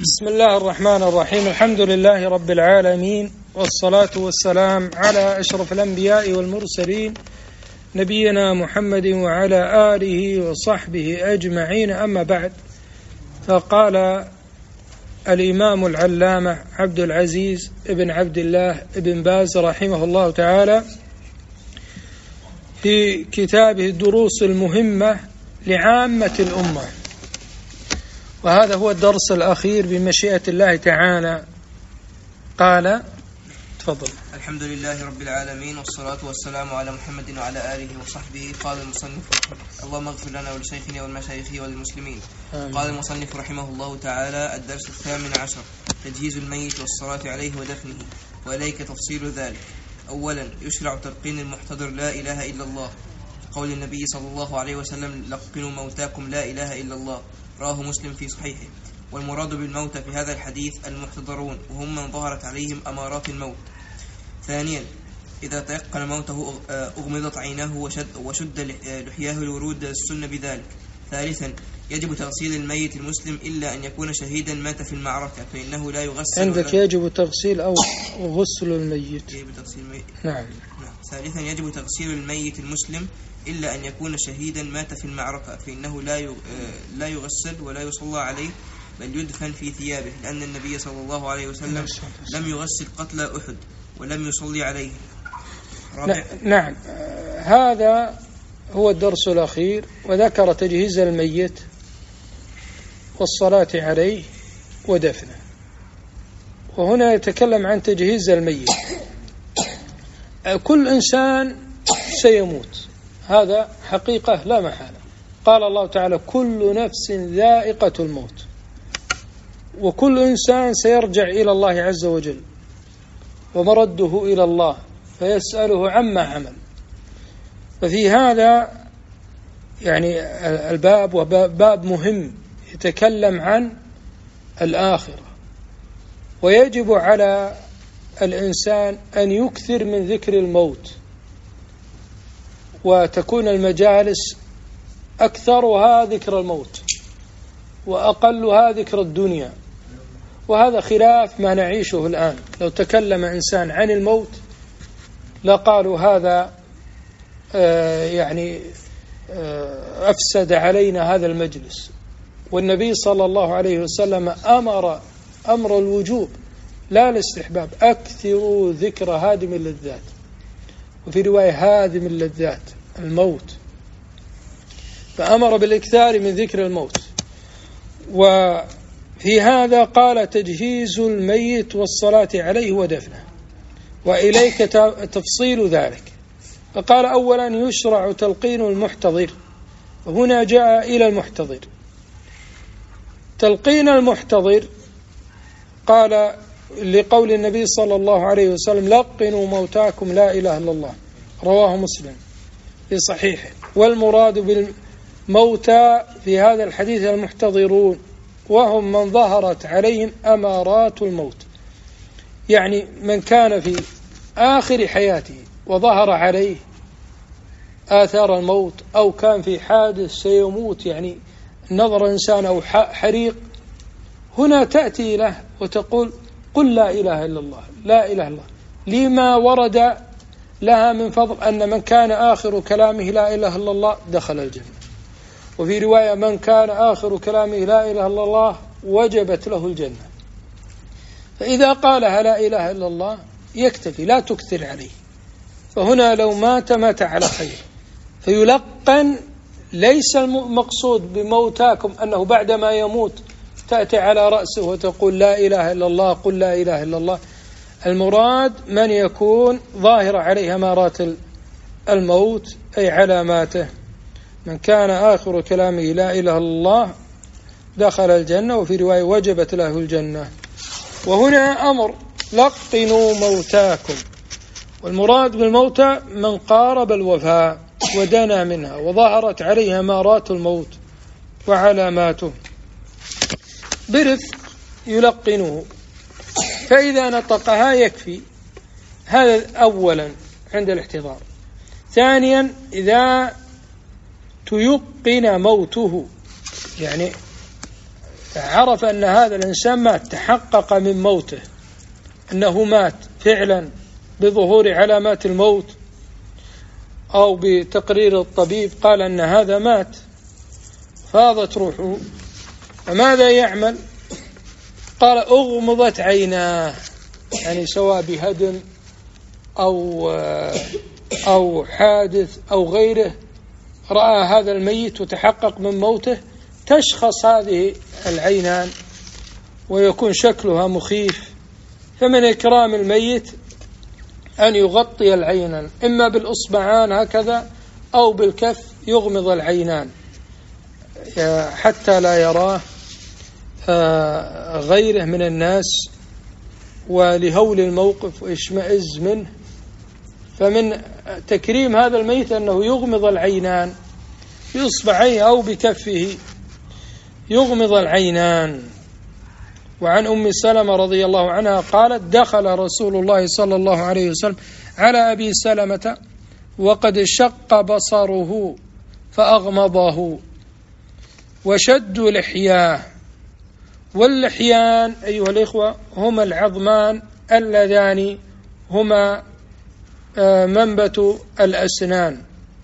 بسم الله الرحمن الرحيم. الحمد لله رب العالمين، والصلاة والسلام على أشرف الأنبياء والمرسلين نبينا محمد وعلى آله وصحبه أجمعين. أما بعد، فقال الإمام العلامة عبد العزيز ابن عبد الله ابن باز رحمه الله تعالى في كتابه الدروس المهمة لعامة الأمة، وهذا هو الدرس الأخير بمشيئة الله تعالى. قال: تفضل. الحمد لله رب العالمين، والصلاة والسلام على محمد وعلى آله وصحبه. قال المصنف: اللهم اغفر لنا ولشيخنا والمشايخ وللمسلمين. قال المصنف رحمه الله تعالى: الدرس 18: تجهيز الميت والصلاة عليه ودفنه، وإليك تفصيل ذلك. أولا، يشرع تلقين المحتضر لا إله إلا الله، قول النبي صلى الله عليه وسلم: لقنوا موتاكم لا إله إلا الله، رواه مسلم في صحيحه. والمراد بالموتى في هذا الحديث المحتضرون، وهم من ظهرت عليهم أمارات الموت. ثانيا، إذا تيقن موته أغمضت عيناه وشد لحياه لورود السنة بذلك. ثالثا، يجب تغسيل الميت المسلم إلا أن يكون شهيدا مات في المعركة، فإنه لا يغسل. عندك يجب تغسيل أو غسل الميت؟ يجب تغسيل الميت. نعم. ثالثا، يجب تغسيل الميت المسلم إلا أن يكون شهيدا مات في المعركة، فإنه لا يغسل ولا يصلى عليه، بل يدفن في ثيابه، لأن النبي صلى الله عليه وسلم لم يغسل قتل أحد ولم يصلي عليه. نعم، هذا هو الدرس الأخير، وذكر تجهيز الميت والصلاة عليه ودفنه. وهنا يتكلم عن تجهيز الميت. كل إنسان سيموت، هذا حقيقة لا محالة. قال الله تعالى: كل نفس ذائقة الموت، وكل إنسان سيرجع إلى الله عز وجل، ومرده إلى الله فيسأله عما عمل. ففي هذا يعني الباب وباب مهم يتكلم عن الآخرة، ويجب على الإنسان أن يكثر من ذكر الموت، وتكون المجالس أكثرها ذكر الموت وأقلها ذكر الدنيا. وهذا خلاف ما نعيشه الآن. لو تكلم إنسان عن الموت لقالوا هذا أفسد علينا هذا المجلس. والنبي صلى الله عليه وسلم أمر الوجوب لا الاستحباب: أكثروا ذكر هادم اللذات، وفي رواية هادم اللذات الموت، فأمر بالإكثار من ذكر الموت. وفي هذا قال: تجهيز الميت والصلاة عليه ودفنه، وإليك تفصيل ذلك. فقال: أولا، يشرع تلقين المحتضر، وهنا جاء إلى المحتضر. تلقين المحتضر قال لقول النبي صلى الله عليه وسلم: لقنوا موتاكم لا إله إلا الله، رواه مسلم في صحيحه. والمراد بالموتى في هذا الحديث المحتضرون، وهم من ظهرت عليهم أمارات الموت، يعني من كان في آخر حياته وظهر عليه آثار الموت، أو كان في حادث سيموت، يعني نظر إنسان أو حريق. هنا تأتي له وتقول: قل لا إله إلا الله، لا إله إلا الله، لما ورد لها من فضل أن من كان آخر كلامه لا إله إلا الله دخل الجنة. وفي رواية: من كان آخر كلامه لا إله إلا الله وجبت له الجنة. فإذا قالها لا إله إلا الله يكتفي، لا تكثر عليه. فهنا لو مات على خير. فيلقن، ليس المقصود بموتاكم أنه بعدما يموت تأتي على رأسه وتقول لا إله إلا الله، قل لا إله إلا الله. المراد من يكون ظاهر عليه أمارات الموت، أي علاماته. من كان آخر كلامه لا إله إلا الله دخل الجنة، وفي رواية وجبت له الجنة. وهنا أمر: لقنوا موتاكم. والمراد بالموتى من قارب الوفاة ودنا منها وظهرت عليه أمارات الموت وعلاماته، برفق يلقنه. فإذا نطقها يكفي. هذا أولا عند الاحتضار. ثانيا، إذا تيقن موته، يعني عرف أن هذا الإنسان مات، تحقق من موته أنه مات فعلا بظهور علامات الموت أو بتقرير الطبيب قال أن هذا مات، فاضت روحه، فماذا يعمل؟ قال أغمضت عيناه، يعني سواء بهدم أو حادث أو غيره، رأى هذا الميت وتحقق من موته، تشخص هذه العينان ويكون شكلها مخيف، فمن إكرام الميت أن يغطي العينان إما بالأصبعان هكذا أو بالكف، يغمض العينان حتى لا يراه غيره من الناس ولهول الموقف وإشمئز منه. فمن تكريم هذا الميت أنه يغمض العينان بإصبعيه أو بكفه، يغمض العينان. وعن أم سلمة رضي الله عنها قالت دخل رسول الله صلى الله عليه وسلم على أبي سلمة وقد شق بصره فأغمضه وشد لحياه. واللحيان أيها الإخوة هما العظمان اللذان هما منبت الأسنان،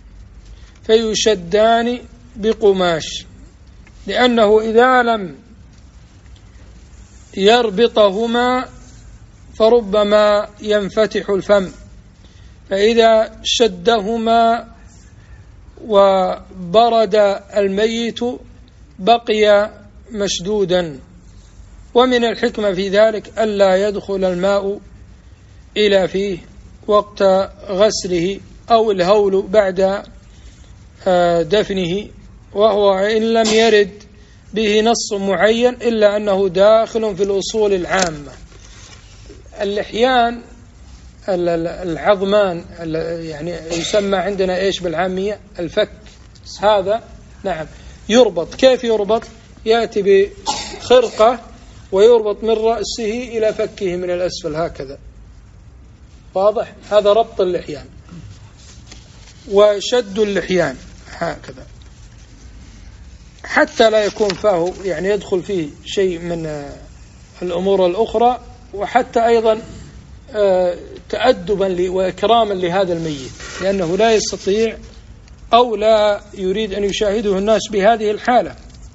فيشدان بقماش، لأنه إذا لم يربطهما فربما ينفتح الفم، فإذا شدهما وبرد الميت بقي مشدودا. ومن الحكمة في ذلك ألا يدخل الماء إلى فيه وقت غسله أو الهول بعد دفنه، وهو إن لم يرد به نص معين إلا أنه داخل في الأصول العامة. اللحيان العظمان يعني يسمى عندنا إيش بالعامية؟ الفك. هذا نعم يربط. كيف يربط؟ يأتي بخرقة ويربط من رأسه إلى فكه من الأسفل هكذا، واضح؟ هذا ربط اللحيان. وشد اللحيان هكذا حتى لا يكون فاه يعني يدخل فيه شيء من الأمور الأخرى، وحتى أيضا تأدبا وإكراما لهذا الميت، لأنه لا يستطيع أو لا يريد أن يشاهده الناس بهذه الحالة.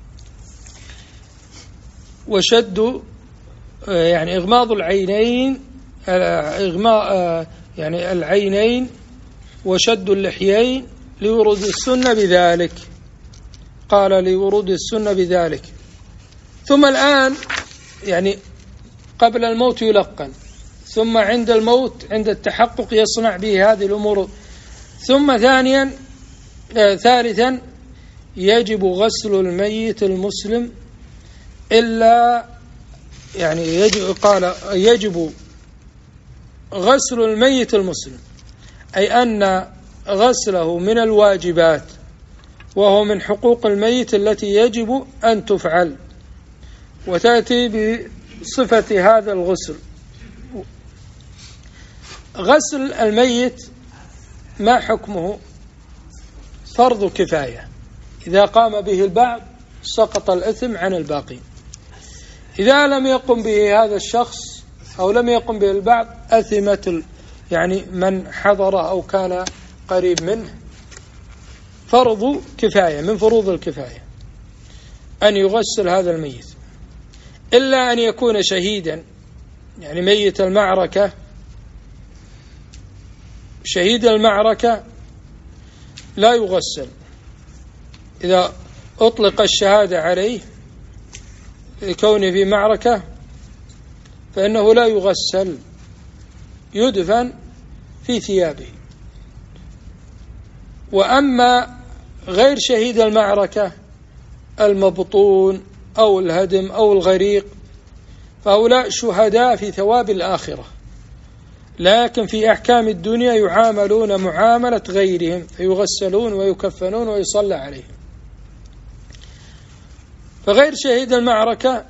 وشد يعني إغماض العينين، يعني العينين، وشد اللحيين لورود السنة بذلك، قال لورود السنة بذلك. ثم الآن يعني قبل الموت يلقن، ثم عند الموت عند التحقق يصنع به هذه الأمور. ثم ثالثا يجب غسل الميت المسلم إلا يعني يجب غسل الميت المسلم، أي أن غسله من الواجبات، وهو من حقوق الميت التي يجب أن تفعل، وتأتي بصفة هذا الغسل. غسل الميت ما حكمه؟ فرض كفاية، إذا قام به البعض سقط الإثم عن الباقين. إذا لم يقم به هذا الشخص أو لم يقم به البعض أثمت يعني من حضر أو كان قريب منه. فرض كفاية من فروض الكفاية أن يغسل هذا الميت، إلا أن يكون شهيدا، يعني ميت المعركة. شهيد المعركة لا يغسل، إذا أطلق الشهادة عليه لكونه في معركة فإنه لا يغسل، يدفن في ثيابه. وأما غير شهيد المعركة المبطون أو الهدم أو الغريق فهؤلاء شهداء في ثواب الآخرة، لكن في أحكام الدنيا يعاملون معاملة غيرهم، فيغسلون ويكفنون ويصلى عليهم. فغير شهيد المعركة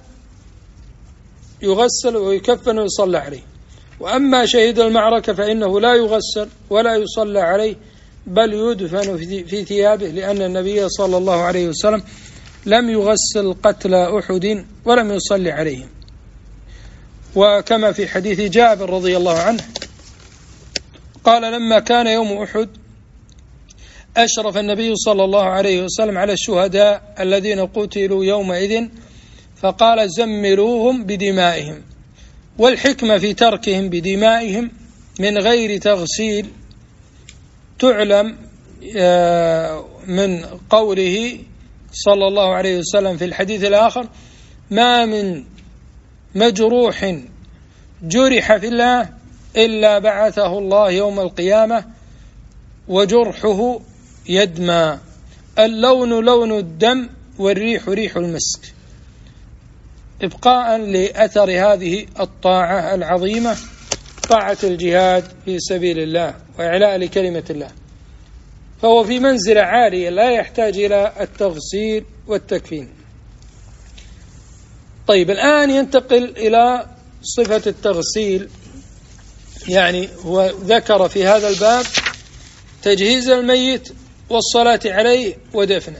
يغسل ويكفن ويصلى عليه. وأما شهيد المعركة فإنه لا يغسل ولا يصلى عليه، بل يدفن في ثيابه، لأن النبي صلى الله عليه وسلم لم يغسل قتلى أحد ولم يصلي عليهم. وكما في حديث جابر رضي الله عنه قال لما كان يوم أحد أشرف النبي صلى الله عليه وسلم على الشهداء الذين قتلوا يومئذ فقال زملوهم بدمائهم. والحكمة في تركهم بدمائهم من غير تغسيل تعلم من قوله صلى الله عليه وسلم في الحديث الآخر ما من مجروح جرح في الله إلا بعثه الله يوم القيامة وجرحه يدمى، اللون لون الدم والريح ريح المسك، إبقاء لأثر هذه الطاعة العظيمة، طاعة الجهاد في سبيل الله وإعلاء لكلمة الله. فهو في منزلة عالية لا يحتاج إلى التغسيل والتكفين. طيب الآن ينتقل إلى صفة التغسيل. يعني هو ذكر في هذا الباب تجهيز الميت والصلاة عليه ودفنه.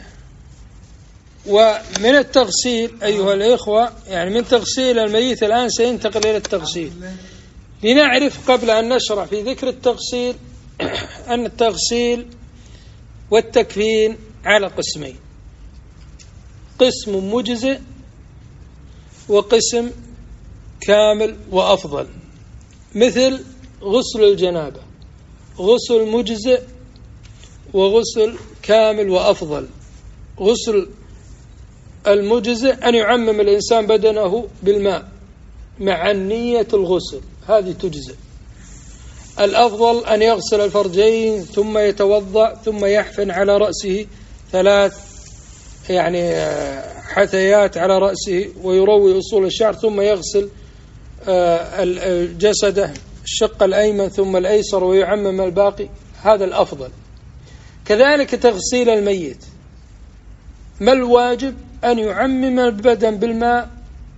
ومن التغسيل أيها الإخوة، يعني من تغسيل الميت الآن سينتقل إلى التغسيل. لنعرف قبل أن نشرع في ذكر التغسيل أن التغسيل والتكفين على قسمين: قسم مجزئ وقسم كامل وأفضل. مثل غسل الجنابة، غسل مجزئ وغسل كامل وأفضل. غسل المجزئ أن يعمم الإنسان بدنه بالماء مع النية الغسل، هذه تجزئ. الأفضل أن يغسل الفرجين ثم يتوضأ ثم يحفن على رأسه 3 حثيات على رأسه ويروي أصول الشعر، ثم يغسل جسده الشق الأيمن ثم الأيسر ويعمم الباقي، هذا الأفضل. كذلك تغسيل الميت، ما الواجب؟ أن يعمم البدن بالماء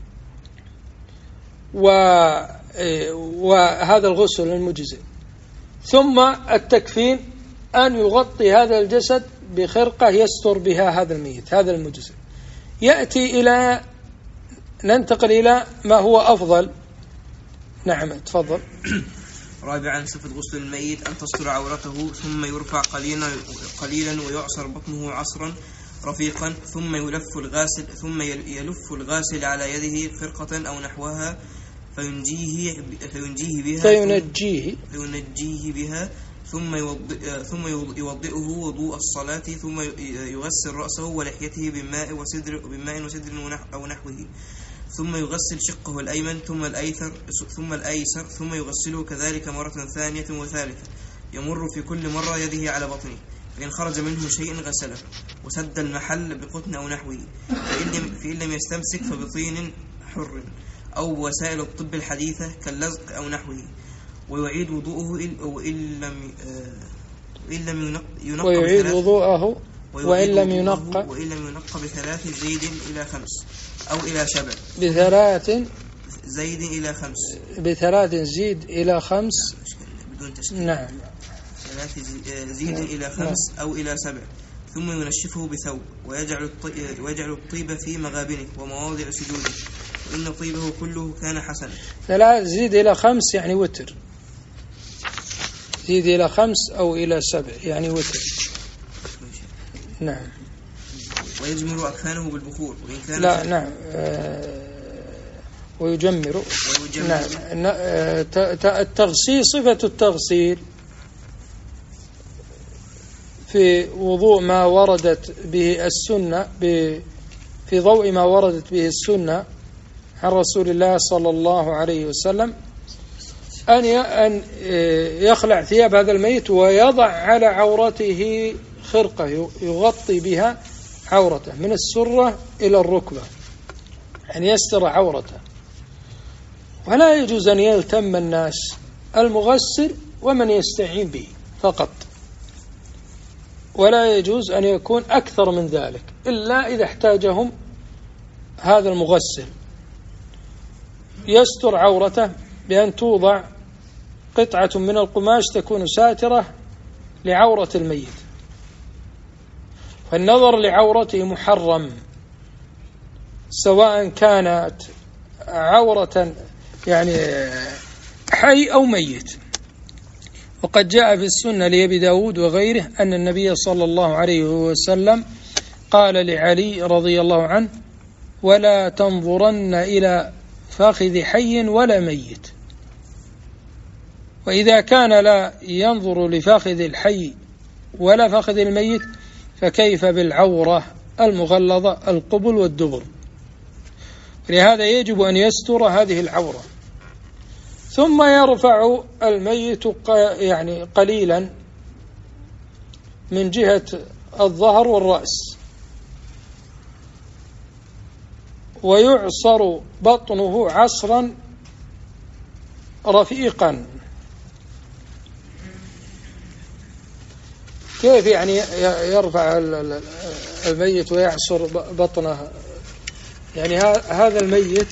وهذا الغسل المجزئ. ثم التكفين أن يغطي هذا الجسد بخرقة يستر بها هذا الميت، هذا المجزئ. يأتي إلى ننتقل إلى ما هو أفضل. نعم تفضل. رابعا صفة غسل الميت أن تستر عورته ثم يرفع قليلا ويعصر بطنه عصرا رفيقا ثم يلف الغاسل على يده فرقة أو نحوها فينجيه بها ثم يوضئه وضوء الصلاة ثم يغسل رأسه ولحيته بماء وسدر أو نحوه ثم يغسل شقه الأيمن ثم الأيسر ثم يغسله كذلك مرة ثانية وثالثة، يمر في كل مرة يده على بطنه، فإن خرج منه شيء غسله وسد المحل بقطن أو نحوه، فإن لم يستمسك فبطين حر أو وسائل الطب الحديثة كاللزق أو نحوه، ويعيد وضوءه وإن لم ينقى ب3 زيد إلى 5 أو إلى 7 ب3 زيد إلى 5 بدون تشكيل. نعم 3 زيد إلى 5 أو إلى 7 ثم ينشفه بثوب ويجعل الطيب في مغابنه ومواضع سجوده وإن طيبه كله كان حسنا. 3 زيد إلى 5 يعني وتر، زيد إلى 5 أو إلى 7 يعني وتر. نعم. ويجمر أكفانه بالبخور وإن كان نعم ويجمر. نعم. التغسيل، صفة التغسيل في وضوء ما وردت به السنة، في ضوء ما وردت به السنة عن رسول الله صلى الله عليه وسلم، أن يخلع ثياب هذا الميت ويضع على عورته خرقة يغطي بها عورته من السرة إلى الركبة، أن يستر عورته. ولا يجوز أن يلتم الناس المغسل ومن يستعين به فقط، ولا يجوز أن يكون أكثر من ذلك إلا إذا احتاجهم هذا المغسل. يستر عورته بأن توضع قطعة من القماش تكون ساترة لعورة الميت، فالنظر لعورته محرم سواء كانت عورة يعني حي أو ميت. وقد جاء في السنة لأبي داود وغيره أن النبي صلى الله عليه وسلم قال لعلي رضي الله عنه: ولا تنظرن إلى فخذ حي ولا ميت. وإذا كان لا ينظر لفخذ الحي ولا فخذ الميت فكيف بالعورة المغلظة القبل والدبر؟ لهذا يجب أن يستر هذه العورة. ثم يرفع الميت يعني قليلا من جهة الظهر والرأس، ويعصر بطنه عصرا رفيقا. كيف يعني يرفع الميت ويعصر بطنه؟ يعني هذا الميت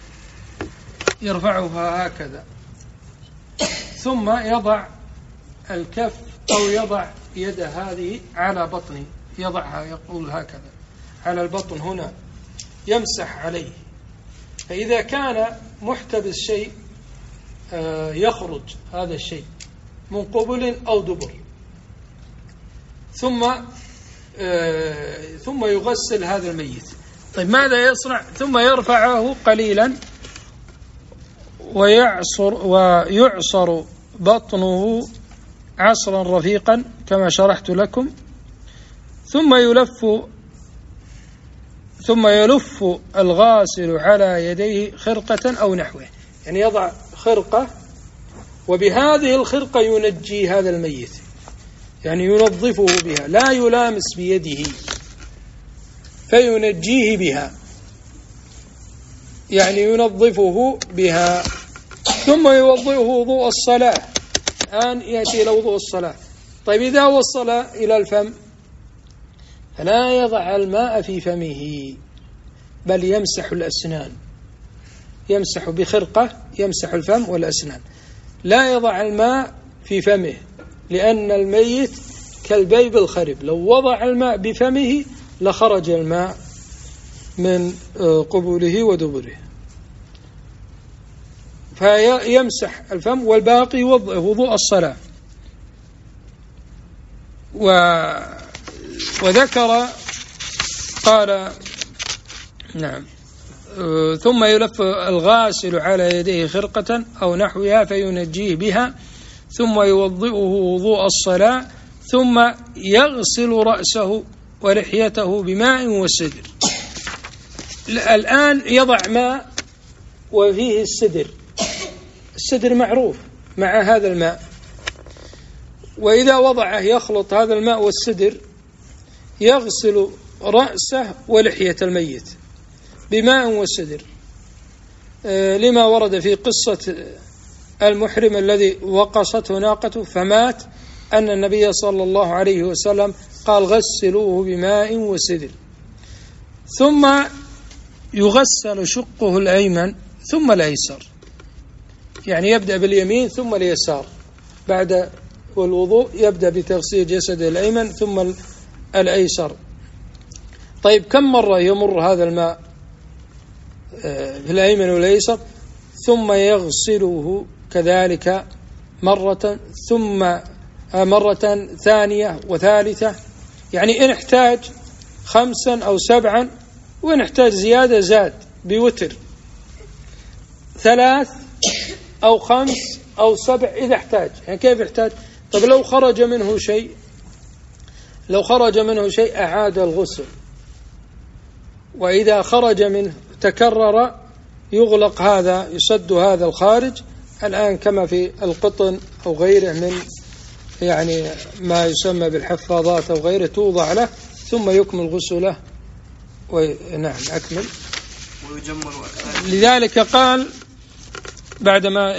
يرفعها هكذا، ثم يضع الكف أو يضع يده هذه على بطنه، يضعها يقول هكذا على البطن هنا، يمسح عليه. فإذا كان محتبس شيء يخرج هذا الشيء من قبل أو دبر، ثم يغسل هذا الميت. طيب ماذا يصنع؟ ثم يرفعه قليلا ويعصر بطنه عصرا رفيقا كما شرحت لكم، ثم يلف الغاسل على يديه خرقة أو نحوه، يعني يضع خرقة وبهذه الخرقة ينجي هذا الميت، يعني ينظفه بها، لا يلامس بيده، فينجيه بها، يعني ينظفه بها. ثم يوضئه وضوء الصلاة. الآن يأتي إلى وضوء الصلاة. طيب إذا وصل إلى الفم فلا يضع الماء في فمه، بل يمسح الأسنان، يمسح بخرقة، يمسح الفم والأسنان، لا يضع الماء في فمه، لأن الميت كالبيب الخرب، لو وضع الماء بفمه لخرج الماء من قبوله ودبره. فيمسح الفم والباقي يوضئ وضوء الصلاة. وذكر قال نعم: ثم يلف الغاسل على يديه خرقة أو نحوها فينجيه بها، ثم يوضئه وضوء الصلاة، ثم يغسل رأسه ولحيته بماء وسدر. الآن يضع ماء وفيه السدر، السدر معروف مع هذا الماء، وإذا وضعه يخلط هذا الماء والسدر، يغسل رأسه ولحية الميت بماء وسدر، لما ورد في قصة المحرم الذي وقصته ناقته فمات، أن النبي صلى الله عليه وسلم قال: غسلوه بماء وسدر. ثم يغسل شقه الأيمن ثم الأيسر، يعني يبدأ باليمين ثم اليسار، بعد الوضوء يبدأ بتغسيل جسده الأيمن ثم الأيسر. طيب كم مرة يمر هذا الماء في الأيمن والأيسر؟ ثم يغسله كذلك مرة، ثم مرة ثانية وثالثة، يعني إن احتاج 5 أو 7، وإن احتاج زيادة زاد بوتر 3 أو 5 أو 7 إذا احتاج. يعني كيف يحتاج؟ طب لو خرج منه شيء أعاد الغسل، وإذا خرج منه تكرر يغلق هذا، يسد هذا الخارج، الآن كما في القطن أو غيره من يعني ما يسمى بالحفاظات أو غيره، توضع له ثم يكمل غسله. نعم أكمل. لذلك قال بعدما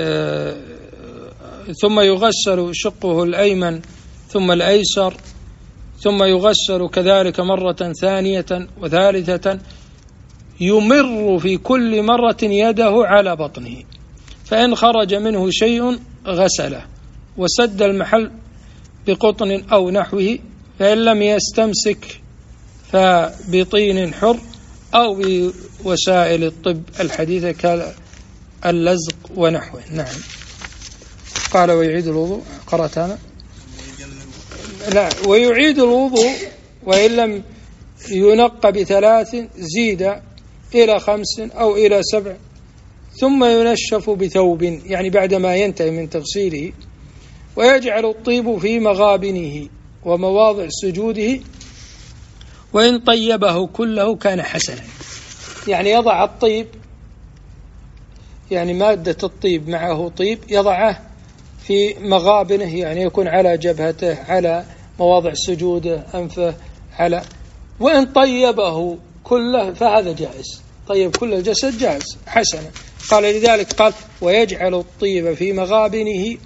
ثم يغسل شقه الأيمن ثم الأيسر، ثم يغسل كذلك مرة ثانية وثالثة، يمر في كل مرة يده على بطنه، فإن خرج منه شيء غسله وسد المحل بقطن أو نحوه، فإن لم يستمسك فبطين حر أو بوسائل الطب الحديثة كاللزق ونحوه. نعم. قال ويعيد الوضوء، قرأت أنا؟ لا، ويعيد الوضوء وإن لم ينق ب3 زيد إلى 5 أو إلى 7 ثم ينشف بثوب، يعني بعدما ينتهي من تغسيله، ويجعل الطيب في مغابنه ومواضع سجوده، وإن طيبه كله كان حسنا. يعني يضع الطيب، يعني مادة الطيب معه طيب، يضعه في مغابنه، يعني يكون على جبهته، على مواضع سجوده، أنفه، وإن طيبه كله فهذا جائز، طيب كل الجسد جائز حسنا. قال لذلك قال ويجعل الطيب في مغابنه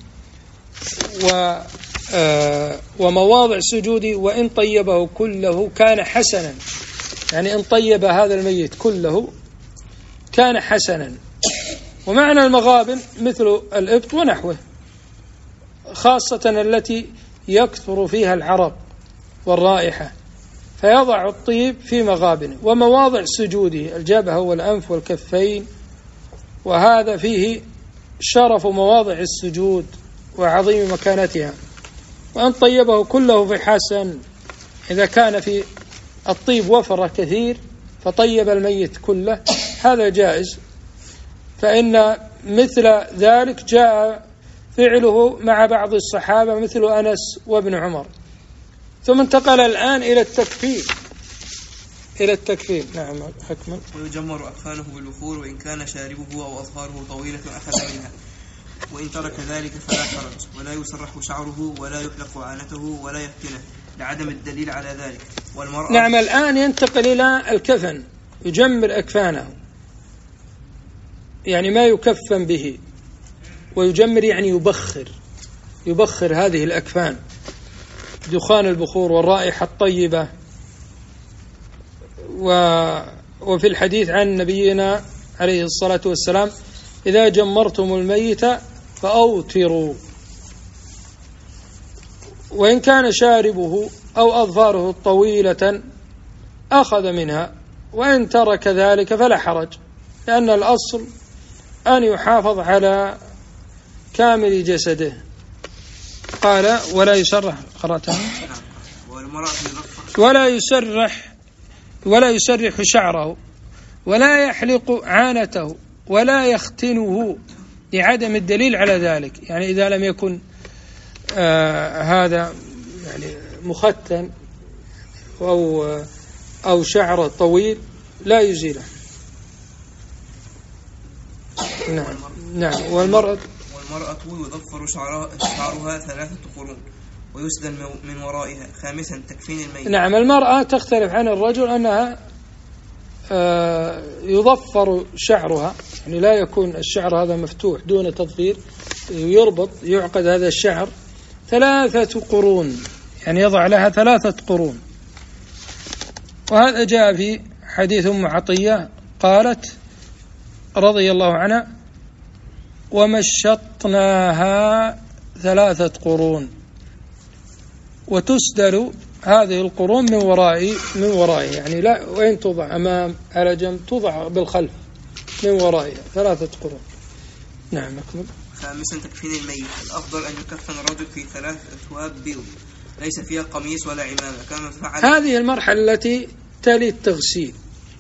ومواضع سجوده، وإن طيبه كله كان حسنا، يعني إن طيب هذا الميت كله كان حسنا. ومعنى المغابن مثل الإبط ونحوه، خاصة التي يكثر فيها العرق والرائحة، فيضع الطيب في مغابنه ومواضع سجوده، الجبهة والأنف والكفين، وهذا فيه شرف مواضع السجود وعظيم مكانتها. وأن طيبه كله في حسن، إذا كان في الطيب وفر كثير فطيب الميت كله هذا جائز، فإن مثل ذلك جاء فعله مع بعض الصحابة مثل أنس وابن عمر. ثم انتقل الآن إلى التكفين. نعم أكمل. ويجمر أكفانه بالبخور، وإن كان شاربه أو أظفاره طويلة أخذ منها، وإن ترك ذلك فلا حرج، ولا يسرح شعره ولا يحلق عانته ولا يفتنه لعدم الدليل على ذلك. والمرأة نعم. الآن ينتقل إلى الكفن، يجمر أكفانه، يعني ما يكفن به، ويجمر يعني يبخر هذه الأكفان، دخان البخور والرائحة الطيبة. وفي الحديث عن نبينا عليه الصلاة والسلام إذا جمرتم الميت فأوتروا، وإن كان شاربه أو أظفاره طويلة أخذ منها، وإن ترك ذلك فلا حرج، لأن الأصل أن يحافظ على كامل جسده. قال ولا يسرح، قرأتها، ولا يسرح شعره ولا يحلق عانته ولا يختنه لعدم الدليل على ذلك. يعني إذا لم يكن هذا يعني مختن أو شعره طويل لا يزيله. نعم. والمرأة يظفر شعرها 3 قرون ويسدل من ورائها. 5 تكفين الميت. نعم. المرأة تختلف عن الرجل أنها يظفر شعرها، يعني لا يكون الشعر هذا مفتوح دون تظفير، يعقد هذا الشعر 3 قرون، يعني يضع لها 3 قرون. وهذا جاء في حديث أم عطية قالت رضي الله عنها ومشطناها 3 قرون، وتسدل هذه القرون من ورائه، يعني لا وين توضع، أمام، على جنب، توضع بالخلف من ورائها 3 قرون. نعم أكمل. 5 تكفين الميت. الأفضل أن يكفن الرجل في 3 أثواب بيض ليس فيها قميص ولا عمامة كما فعل. هذه المرحلة التي تلي التغسيل،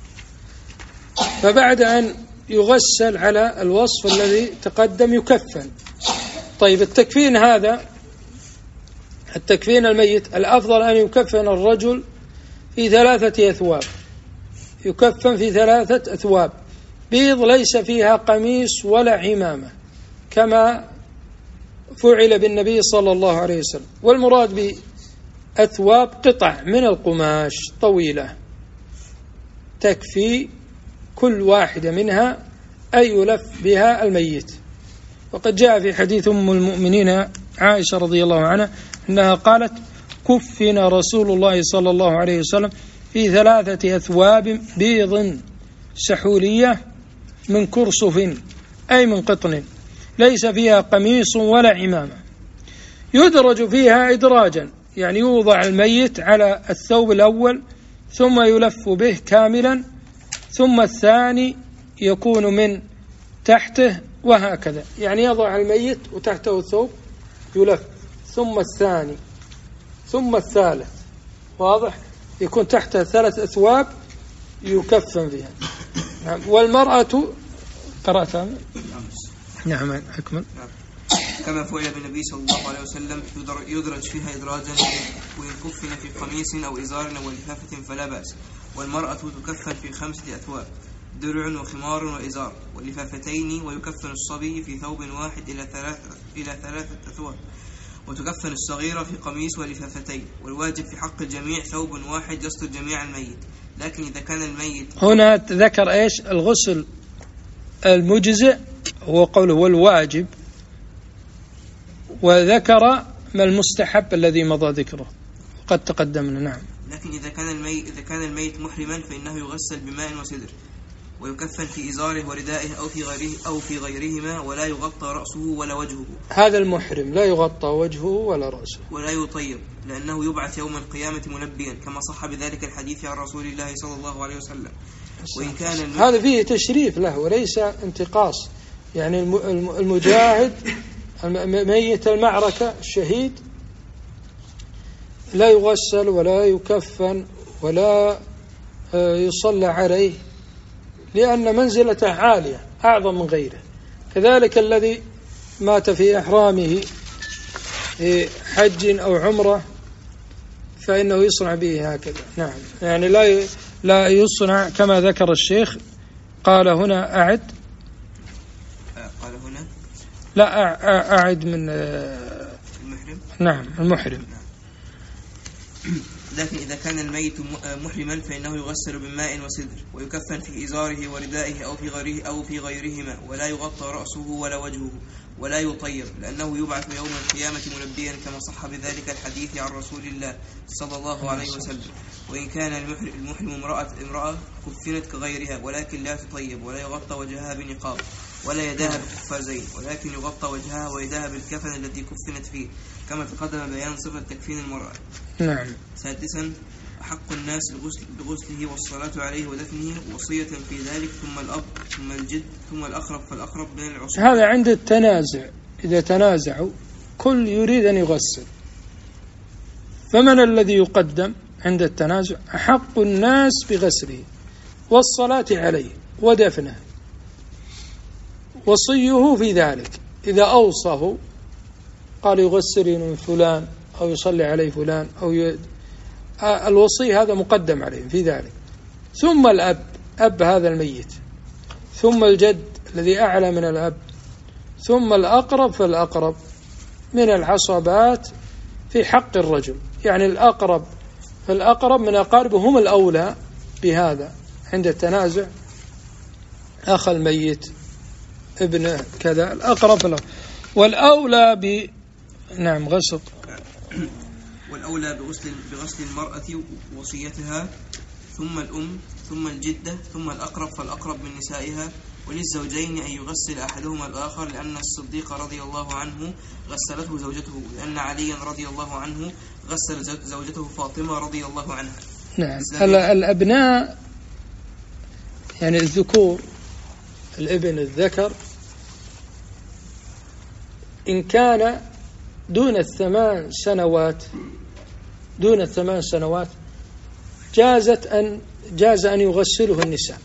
فبعد أن يغسل على الوصف الذي تقدم يكفن. طيب التكفين هذا، التكفين الميت الأفضل أن يكفن الرجل في 3 أثواب، يكفن في 3 أثواب بيض ليس فيها قميص ولا عمامة كما فعل بالنبي صلى الله عليه وسلم. والمراد بأثواب قطع من القماش طويلة تكفي كل واحدة منها أن يلف بها الميت. وقد جاء في حديث أم المؤمنين عائشة رضي الله عنها أنها قالت كفن رسول الله صلى الله عليه وسلم في 3 أثواب بيض سحولية من كرصف أي من قطن ليس فيها قميص ولا عمامة، يدرج فيها إدراجا، يعني يوضع الميت على الثوب الأول ثم يلف به كاملا ثم الثاني يكون من تحته، وهكذا. يعني يضع الميت وتحته الثوب يلف، ثم الثاني ثم الثالث، واضح؟ يكون تحته 3 أثواب يكفن فيها. نعم. والمرأة قرأتها؟ نعم. أكمل. كما فعل بالنبي صلى الله عليه وسلم يدرج فيها إدراجا، وإن كفن في قميص أو إزار أو لفافة فلا بأس. والمرأة تكفن في 5 أثواب: درع وخمار وإزار ولفافتين. ويكفن الصبي في ثوب واحد إلى 3 أثواب. وتكفن الصغيرة في قميص ولفافتين. والواجب في حق الجميع ثوب واحد يستر جميع الميت. لكن إذا كان الميت هنا ذكر إيش؟ الغسل المجزئ هو قوله والواجب، وذكر ما المستحب الذي مضى ذكره قد تقدمنا. نعم. لكن إذا كان الميت محرما فإنه يغسل بماء وسدر، ويكفن في إزاره وردائه أو في غيرهما، ولا يغطى رأسه ولا وجهه. هذا المحرم لا يغطى وجهه ولا رأسه، ولا يطيب، لأنه يبعث يوم القيامة ملبيا، كما صح بذلك الحديث عن رسول الله صلى الله عليه وسلم. وإن كان هذا فيه تشريف له وليس انتقاص. يعني المجاهد ميت المعركة الشهيد لا يغسل ولا يكفن ولا يصلى عليه، لأن منزلته عالية أعظم من غيره. كذلك الذي مات في إحرامه في حج أو عمرة فإنه يصنع به هكذا. نعم. يعني لا يصنع كما ذكر الشيخ. قال هنا أعد، قال هنا لا أعد من المحرم. نعم المحرم. لكن إذا كان الميت محرما فإنه يغسل بماء وسدر، ويكفن في إزاره وردائه أو في غيرهما، ولا يغطى رأسه ولا وجهه، ولا يطيب، لأنه يبعث يوم القيامة ملبيا، كما صح بذلك الحديث عن رسول الله صلى الله عليه وسلم. وإن كان المحرم امرأة كفنت كغيرها، ولكن لا تطيب، ولا يغطى وجهها بنقاب، ولا يداها بقفازين، ولكن يغطى وجهها ويداها بالكفن الذي كفنت فيه، كما تقدم بيان صفة تكفين المرأة. نعم. سادسا: أحق الناس بغسله والصلاة عليه ودفنه، وصية في ذلك، ثم الأب ثم الجد ثم الأقرب فالأقرب من العصر. هذا عند التنازع، إذا تنازعوا كل يريد أن يغسل، فمن الذي يقدم عند التنازع؟ أحق الناس بغسله والصلاة عليه ودفنه، وصيه في ذلك. إذا أوصه قال يغسلين من فلان أو يصلي عليه فلان الوصي هذا مقدم عليه في ذلك. ثم الأب، أب هذا الميت، ثم الجد الذي أعلى من الأب، ثم الأقرب فالأقرب من العصبات في حق الرجل. يعني الأقرب فالأقرب من أقاربه هم الأولى بهذا عند التنازع. أخ الميت، ابنه، كذا، الأقرب له. والأولى نعم غسل. والأولى بغسل المرأة وصيتها، ثم الأم، ثم الجدة، ثم الأقرب فالأقرب من نسائها. وللزوجين أن يغسل أحدهما الآخر، لأن الصديق رضي الله عنه غسلته زوجته، لأن عليا رضي الله عنه غسل زوجته فاطمة رضي الله عنها. نعم. الأبناء يعني الذكور، الابن الذكر إن كان دون الثمان سنوات جاز أن يغسله النساء،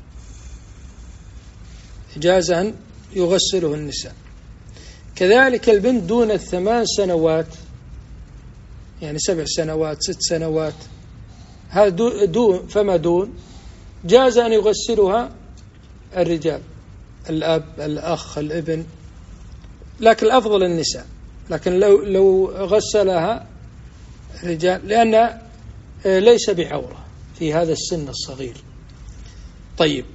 كذلك البنت دون 8 سنوات، يعني 7 سنوات 6 سنوات، هذا دون، فما دون جاز أن يغسلها الرجال، الأب، الأخ، الابن، لكن الأفضل النساء. لكن لو غسلها الرجال، لأن ليس بعورة في هذا السن الصغير. طيب،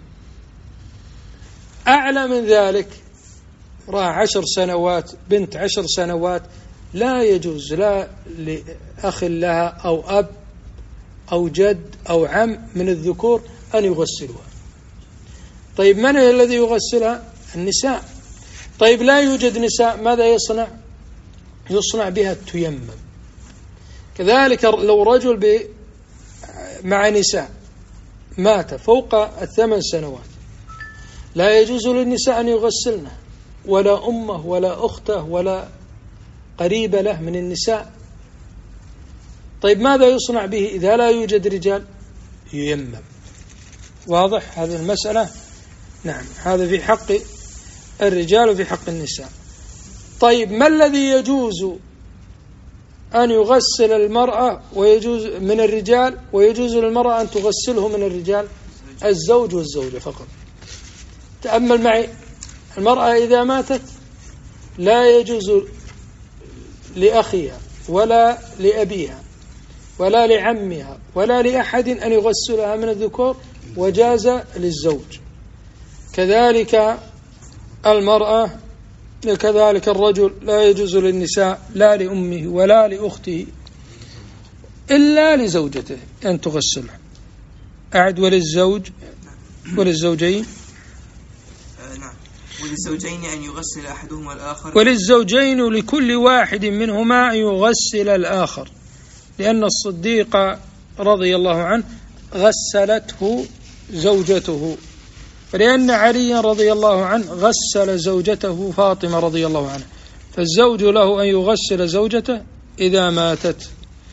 أعلى من ذلك، راه 10 سنوات، بنت 10 سنوات، لا يجوز لا لأخ لها أو أب أو جد أو عم من الذكور أن يغسلوها. طيب، من الذي يغسلها؟ النساء. طيب، لا يوجد نساء، ماذا يصنع بها التيمم. كذلك لو رجل مع نساء مات فوق 8 سنوات لا يجوز للنساء أن يغسلنه، ولا أمه ولا أخته ولا قريبة له من النساء. طيب ماذا يصنع به إذا لا يوجد رجال؟ ييمم. واضح هذه المسألة؟ نعم، هذا في حق الرجال وفي حق النساء. طيب ما الذي يجوز أن يغسل المرأة ويجوز من الرجال ويجوز للمرأة أن تغسله من الرجال؟ الزوج والزوجة فقط. تأمل معي، المرأة إذا ماتت لا يجوز لأخيها ولا لأبيها ولا لعمها ولا لأحد أن يغسلها من الذكور، وجاز للزوج. كذلك المرأة، كذلك الرجل لا يجوز للنساء لا لأمه ولا لأخته إلا لزوجته أن تغسله. أعد وللزوج وللزوجين وللزوجين أن يغسل أحدهما الآخر، وللزوجين لكل واحد منهما أن يغسل الآخر، لأن الصديق رضي الله عنه غسلته زوجته، ولأن علي رضي الله عنه غسل زوجته فاطمة رضي الله عنها، فالزوج له أن يغسل زوجته إذا ماتت،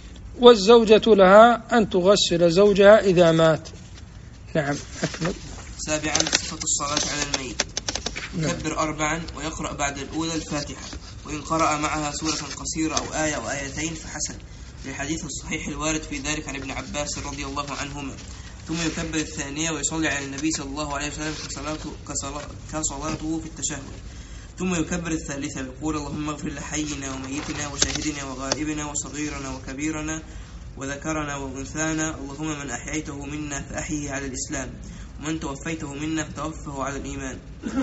والزوجة لها أن تغسل زوجها إذا مات. نعم، أكمل. 7. صفة الصلاة على الميت. يكبر 4 ويقرأ بعد الأولى الفاتحة، وإن قرأ معها سورة قصيرة أو آية أو آيتين فحسن، للحديث الصحيح الوارد في ذلك عن ابن عباس رضي الله عنهما. ثم يكبر الثانية ويصلي على النبي صلى الله عليه وسلم كصلاته في التشهد. ثم يكبر الثالثة ويقول اللهم اغفر لحينا وميتنا وشاهدنا وغائبنا وصغيرنا وكبيرنا وذكرنا وأنثانا، اللهم من أحييته منا فأحيه على الإسلام، ومن توفيته منا فتوفه على الإيمان،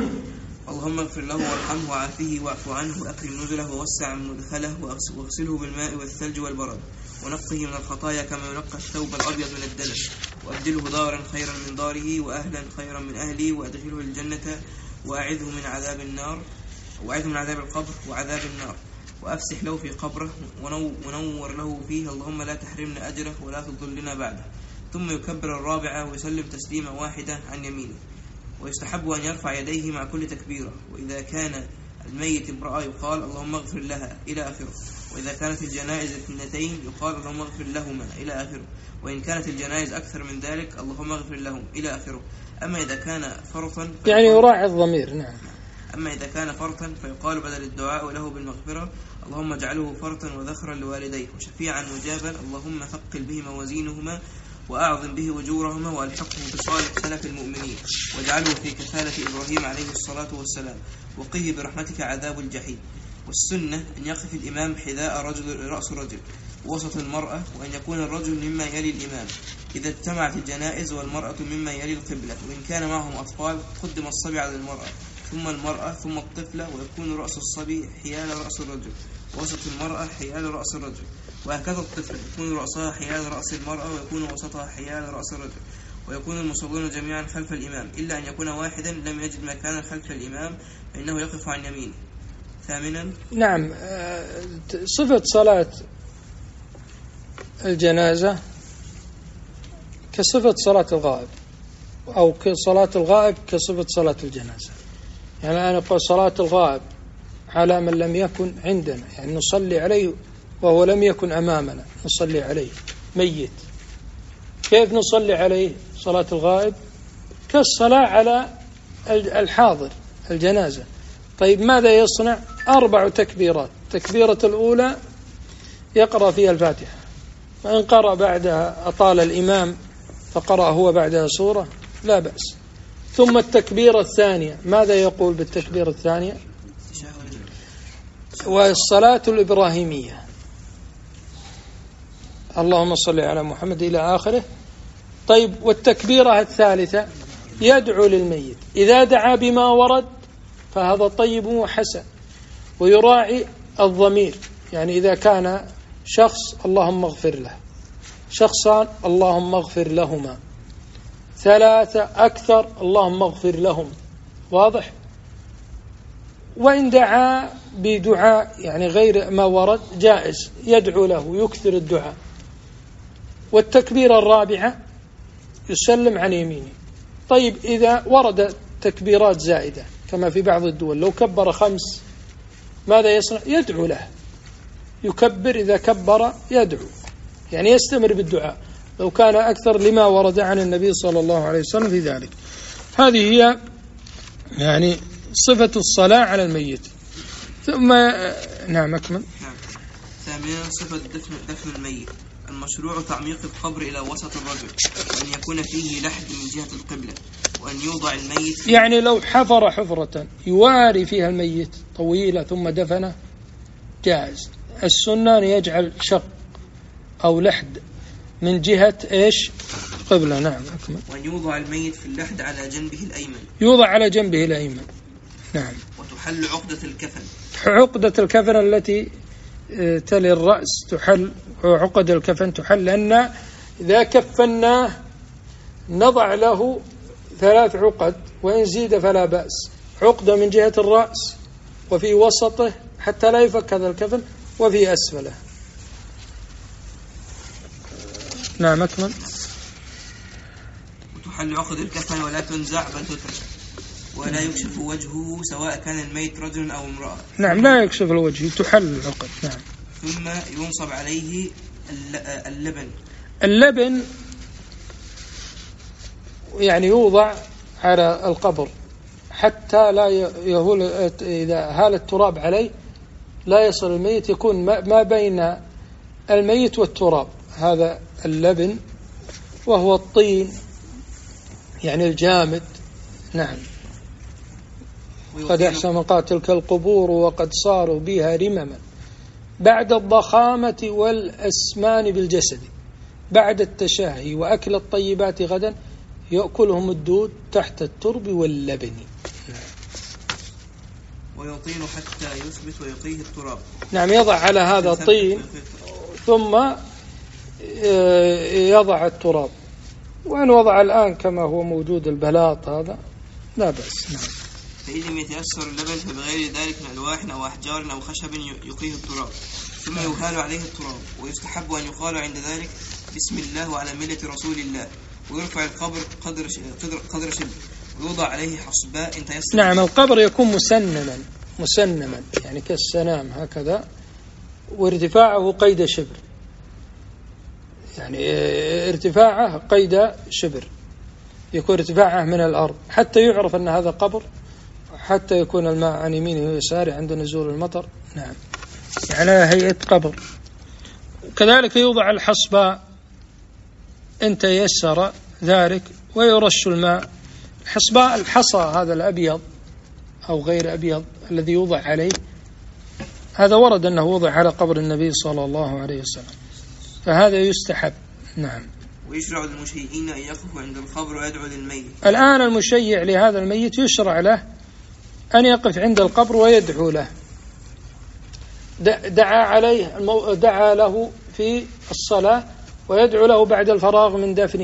اللهم اغفر له وارحمه وعافيه واعف عنه وأكرم نزله ووسع مدخله واغسله بالماء والثلج والبرد ونقه من الخطايا كما ينقى الثوب الأبيض من الدنس، وأبدله دارا خيرا من داره وأهلا خيرا من أهله، وأدخله الجنة وأعذه من عذاب النار من عذاب القبر وعذاب النار، وأفسح له في قبره ونور له فيه، اللهم لا تحرمنا أجره ولا تضلنا بعده. ثم يكبر الرابعة ويسلم تسليما واحدا عن يمينه. ويستحب أن يرفع يديه مع كل تكبيرة، وإذا كان الميت امرأة يقال اللهم اغفر لها إلى آخره، وإذا كانت الجنائز 2 يقال اللهم اغفر لهما إلى آخره، وإن كانت الجنائز أكثر من ذلك اللهم اغفر لهم إلى آخره. أما إذا كان فرطا يعني يراعي الضمير. نعم. أما إذا كان فرطا فيقال بدل الدعاء له بالمغفرة اللهم اجعله فرطا وذخرا لوالديه وشفيعا مجابا، اللهم ثقل به موازينهما وأعظم به أجورهما، وألحقه بصالح سلف المؤمنين، واجعله في كفالة إبراهيم عليه الصلاة والسلام، وقه برحمتك عذاب الجحيم. والسنة أن يقف الإمام حذاء رأس رجل وسط المرأة، وأن يكون الرجل مما يلي الإمام إذا اجتمعت الجنائز، والمرأة مما يلي القبلة، وإن كان معهم أطفال قدم الصبي على المرأة ثم المرأة ثم الطفلة، ويكون رأس الصبي حيال رأس الرجل، وسط المرأة حيال رأس الرجل، وهكذا الطفل يكون رأسها حيال رأس المرأة، ويكون وسطها حيال رأس الرجل، ويكون المصلون جميعا خلف الإمام إلا أن يكون واحدا لم يجد مكانا خلف الإمام فإنه يقف عن يمينه. 8. نعم، صفة صلاة الجنازة كصفة صلاة الغائب، أو كصلاة الغائب كصفة صلاة الجنازة. يعني أنا أقول صلاة الغائب على من لم يكن عندنا، يعني نصلي عليه وهو لم يكن أمامنا، نصلي عليه ميت. كيف نصلي عليه صلاة الغائب؟ كالصلاة على الحاضر الجنازة. طيب ماذا يصنع؟ 4 تكبيرات. التكبيرة الأولى يقرأ فيها الفاتحة، وإن قرأ بعدها أطال الإمام فقرأ هو بعدها سورة لا بأس. ثم التكبيرة الثانية ماذا يقول بالتكبيرة الثانية؟ والصلاة الإبراهيمية، اللهم صل على محمد إلى آخره. طيب والتكبيرة الثالثة يدعو للميت، إذا دعا بما ورد فهذا طيب وحسن، ويراعي الضمير، يعني إذا كان شخص اللهم اغفر له، شخصان اللهم اغفر لهما، 3 أكثر اللهم اغفر لهم. واضح؟ وإن دعا بدعاء يعني غير ما ورد جائز، يدعو له يكثر الدعاء. والتكبيرة الرابعة يسلم عن يمينه. طيب إذا ورد تكبيرات زائدة كما في بعض الدول، لو كبر 5 ماذا يصنع؟ يدعو له، يكبر، إذا كبر يدعو، يعني يستمر بالدعاء لو كان أكثر لما ورد عن النبي صلى الله عليه وسلم في ذلك. هذه هي يعني صفة الصلاة على الميت. ثم نعم أكمل. نعم. ثامنا صفة دفن الميت. المشروع تعميق القبر إلى وسط الرجل، وأن يكون فيه لحد من جهة القبلة، وأن يوضع الميت يعني لو حفر حفرة يواري فيها الميت طويلة ثم دفنه جائز. السنة أن يجعل شق أو لحد من جهة إيش؟ قبلة. نعم أكمل. وأن يوضع الميت في اللحد على جنبه الأيمن. يوضع على جنبه الأيمن. نعم. وتحل عقدة الكفن. عقدة الكفن التي تلي الرأس تحل، وعقد الكفن تحل، لأن إذا كفناه نضع له 3 عقد، وإن زيد فلا بأس. عقدة من جهة الرأس وفي وسطه حتى لا يفك هذا الكفن، وفي أسفله. نعم أكمل. وتحل عقد الكفن ولا تنزع بل تترك، ولا يكشف وجهه سواء كان الميت رجل أو امرأة. نعم لا يكشف الوجه، تحل العقد. نعم. ثم ينصب عليه اللبن. اللبن يعني يوضع على القبر حتى لا يهول، إذا هال التراب عليه لا يصل الميت، يكون ما بين الميت والتراب هذا اللبن، وهو الطين يعني الجامد. نعم. قد أحسن من قال تلك القبور وقد صاروا بها رمما بعد الضخامة والأسمان بالجسد، بعد التشهي وأكل الطيبات غدا يأكلهم الدود تحت الترب واللبن. ويطين حتى يثبت ويقيه التراب. نعم. يضع على هذا الطين ثم يضع التراب، وإن وضع الآن كما هو موجود البلاط هذا لا بأس. نعم. فإن لم يتيسر اللبن فبغير ذلك من ألواح أو أحجار أو خشب يقيه التراب، ثم يهال عليه التراب. ويستحب أن يقال عند ذلك بسم الله وعلى ملة رسول الله، ويرفع القبر قدر شبر، ويوضع عليه حصباء إن تيسر. نعم. القبر يكون مسنما يعني كالسنام هكذا، وارتفاعه قيد شبر، يعني ارتفاعه قيد شبر، يكون ارتفاعه من الأرض حتى يعرف أن هذا قبر، حتى يكون الماء عن يمينه ويساره عند نزول المطر. نعم. يعني هيئة قبر. كذلك يوضع الحصباء إن تيسر ذلك، ويرش الماء. الحصباء الحصى هذا الأبيض أو غير أبيض الذي يوضع عليه، هذا ورد أنه وضع على قبر النبي صلى الله عليه وسلم، فهذا يستحب. نعم. ويشرع للمشيعين أن يقفوا عند القبر ويدعو للميت. الآن المشيع لهذا الميت يشرع له أن يقف عند القبر ويدعو له. دعا له في الصلاة، ويدعو له بعد الفراغ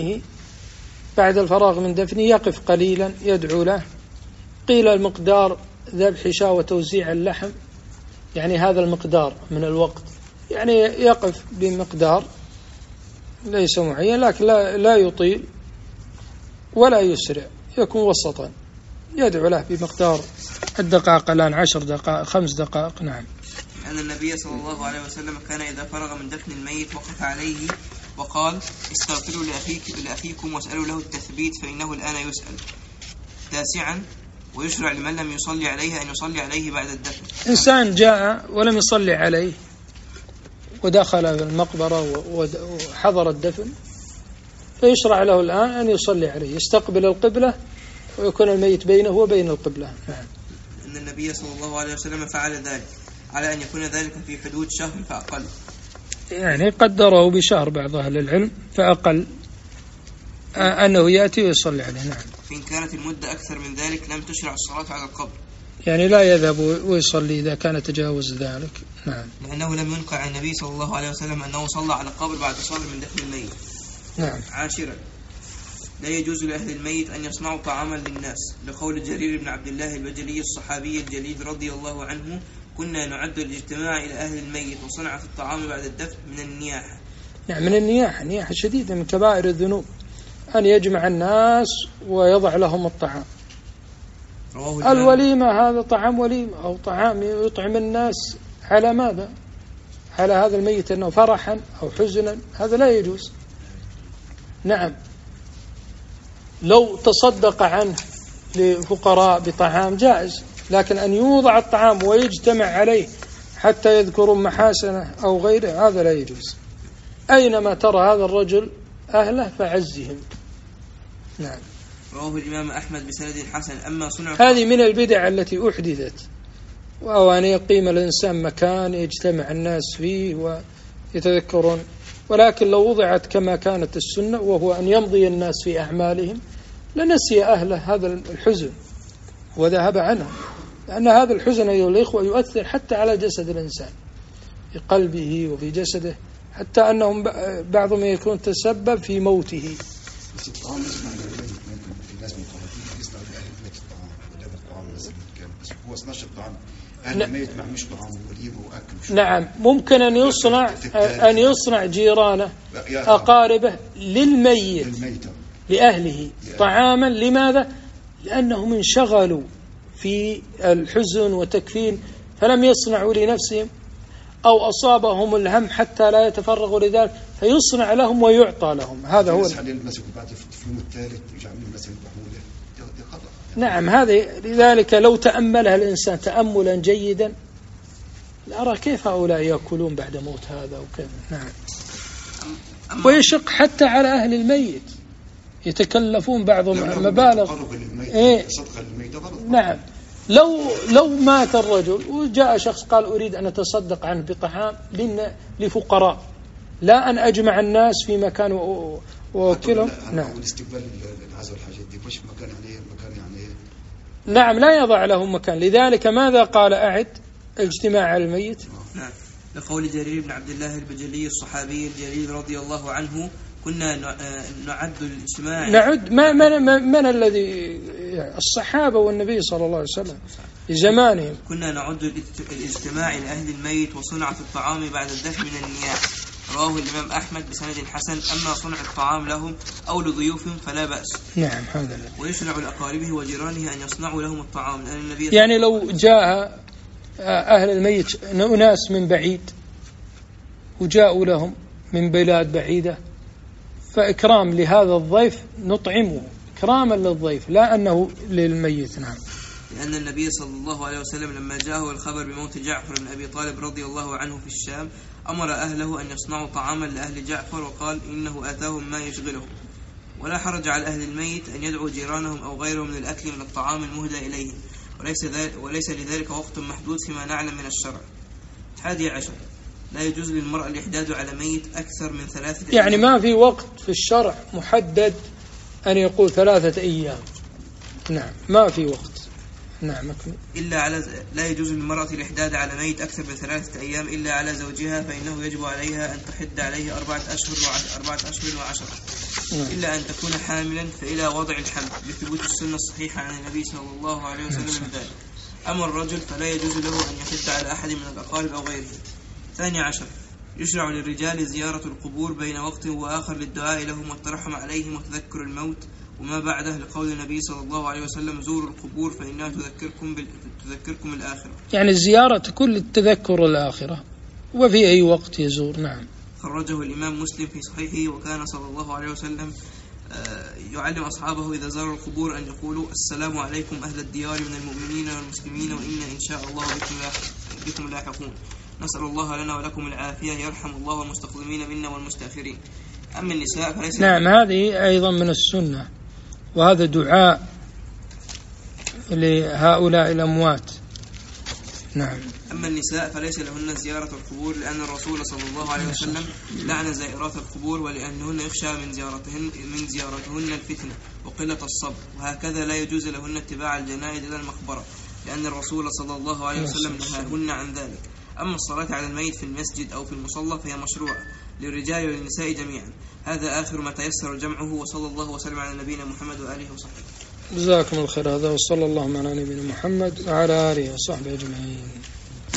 من دفنه يقف قليلا يدعو له. قيل المقدار ذبح شاة وتوزيع اللحم، يعني هذا المقدار من الوقت، يعني يقف بمقدار ليس معين، لكن لا يطيل ولا يسرع، يكون وسطا، يدعو له بمقدار الدقائق، الآن 10 دقائق 5 دقائق. نعم. أن النبي صلى الله عليه وسلم كان إذا فرغ من دفن الميت وقف عليه وقال استغفروا لأخيكم واسألوا له التثبيت فإنه الآن يسأل. 9. ويشرع لمن لم يصلي عليه أن يصلي عليه بعد الدفن. إنسان جاء ولم يصلي عليه ودخل المقبرة وحضر الدفن، فيشرع له الآن أن يصلي عليه، يستقبل القبلة ويكون الميت بينه وبين القبلة. نعم. أن النبي صلى الله عليه وسلم فعل ذلك على أن يكون ذلك في حدود شهر فأقل، يعني قدره بشهر بعض أهل العلم فأقل أنه يأتي ويصلي عليه. نعم. فإن كانت المدة أكثر من ذلك لم تشرع الصلاة على القبر، يعني لا يذهب ويصلي إذا كان تجاوز ذلك. نعم. لأنه لم ينقل عن النبي صلى الله عليه وسلم أنه صلى على القبر بعد صلاة من دفن الميت. نعم. 10. لا يجوز لأهل الميت أن يصنعوا طعاما للناس، لقول جرير بن عبد الله البجلي الصحابي الجليل رضي الله عنه: كنا نعد الاجتماع إلى أهل الميت وصنع في الطعام بعد الدفن من النياحة. نعم، من النياحة، نياحة شديدة من كبائر الذنوب، أن يجمع الناس ويضع لهم الطعام. الوليمة هذا طعام وليمة أو طعام يطعم الناس على ماذا؟ على هذا الميت أنه فرحا أو حزنا، هذا لا يجوز. نعم، لو تصدق عنه لفقراء بطعام جائز، لكن أن يوضع الطعام ويجتمع عليه حتى يذكرون محاسنه أو غيره هذا لا يجوز. أينما ترى هذا الرجل أهله فعزهم. نعم. رواه الإمام أحمد بسند حسن. أما صنع هذه من البدع التي أحدثت، وهو أن يقيم الإنسان مكان يجتمع الناس فيه ويتذكرون، ولكن لو وضعت كما كانت السنة وهو أن يمضي الناس في أعمالهم لنسي أهله هذا الحزن وذهب عنهم، لأن هذا الحزن أيها الإخوة يؤثر حتى على جسد الإنسان، في قلبه وفي جسده، حتى أنهم بعضهم يكون تسبب في موته. بس الطعام يصنع الناس من قرابين يصنع لأهل الميت الطعام ولا الطعام مثلا كان، بس هو صنعش الطعام أهل الميت ما مش طعام وليمة وأكل. نعم، ممكن أن يصنع جيرانه أقاربه للميت لأهله طعاما. لماذا؟ لأنهم انشغلوا في الحزن وتكفين فلم يصنعوا لنفسهم، أو أصابهم الهم حتى لا يتفرغوا لذلك فيصنع لهم ويعطى لهم. هذا هو. نعم، هذه لذلك لو تأملها الإنسان تأملا جيدا لأرى كيف هؤلاء يأكلون بعد موت هذا وكيف. نعم. ويشق حتى على أهل الميت، يتكلفون بعضهم مبالغ. نعم، لو مات الرجل وجاء شخص قال أريد أن أتصدق عنه بطعام لفقراء، لا أن أجمع الناس في مكان وأوكلهم. نعم. والاستقبال العزاء والحاجات دي مش مكان عليه مكان يعني. نعم، لا يضع لهم مكان. لذلك ماذا قال أعد اجتماع على الميت؟ نعم، لقول جرير بن عبد الله البجلي الصحابي الجليل رضي الله عنه: كنا نعد الاجتماع. نعد من الذي؟ الصحابة والنبي صلى الله عليه وسلم في زمانهم. كنا نعد الاجتماع لأهل الميت وصنعة الطعام بعد الدفن من النياح. رواه الإمام أحمد بسند حسن. أما صنع الطعام لهم أو لضيوفهم فلا بأس. نعم، هذا. ويشرع لأقاربه وجيرانه أن يصنعوا لهم الطعام، لأن النبي يعني لو جاء أهل الميت أناس من بعيد وجاءوا لهم من بلاد بعيدة، فإكرام لهذا الضيف نطعمه إكراما للضيف لا أنه للميت. نعم. لأن النبي صلى الله عليه وسلم لما جاءه الخبر بموت جعفر بن أبي طالب رضي الله عنه في الشام أمر أهله أن يصنعوا طعاما لأهل جعفر، وقال إنه آتاهم ما يشغلهم. ولا حرج على أهل الميت أن يدعوا جيرانهم أو غيرهم من الأكل من الطعام المهدى إليه، وليس لذلك وقت محدود فيما نعلم من الشرع. 11. لا يجوز للمرأة الإحداد على ميت أكثر من 3 أيام. يعني ما في وقت في الشرع محدد أن يقول 3 أيام. نعم، ما في وقت. نعم. لا يجوز للمرأة الإحداد على ميت أكثر من 3 أيام إلا على زوجها، فإنه يجب عليها أن تحد عليه 4 أشهر و10، إلا أن تكون حاملا فإلى وضع الحمل، لثبوت السنة الصحيحة عن النبي صلى الله عليه وسلم بذلك. أما الرجل فلا يجوز له أن يحد على أحد من الأقارب أو غيره. 12. يشرع للرجال زيارة القبور بين وقت وآخر للدعاء لهم والترحم عليهم وتذكر الموت وما بعده، لقول النبي صلى الله عليه وسلم: زوروا القبور فإنها تذكركم الآخرة. يعني الزيارة كل التذكر الآخرة، وفي أي وقت يزور. نعم. خرجه الإمام مسلم في صحيحه. وكان صلى الله عليه وسلم يعلم أصحابه إذا زاروا القبور أن يقولوا: السلام عليكم أهل الديار من المؤمنين والمسلمين، وإن إن شاء الله بكم لاحقون. نسأل الله لنا ولكم العافية، يرحم الله المستقدمين منا والمستأخرين. أما النساء فليس. نعم، هذه أيضا من السنة، وهذا دعاء لهؤلاء الأموات. نعم. أما النساء فليس لهن زيارة القبور، لأن الرسول صلى الله عليه وسلم لعن زائرات القبور، ولأنهن يخشى من زيارتهن الفتنة وقلة الصبر. وهكذا لا يجوز لهن اتباع الجنائز إلى المقبرة، لأن الرسول صلى الله عليه وسلم نهاهن عن ذلك. أما الصلاة على الميت في المسجد أو في المصلى فهي مشروعة للرجال وللنساء جميعا. هذا آخر ما تيسر جمعه، وصلى الله وسلم على نبينا محمد وآله وصحبه. جزاكم الخير. هذا وصلى الله على نبينا محمد وعلى آله وصحبه أجمعين.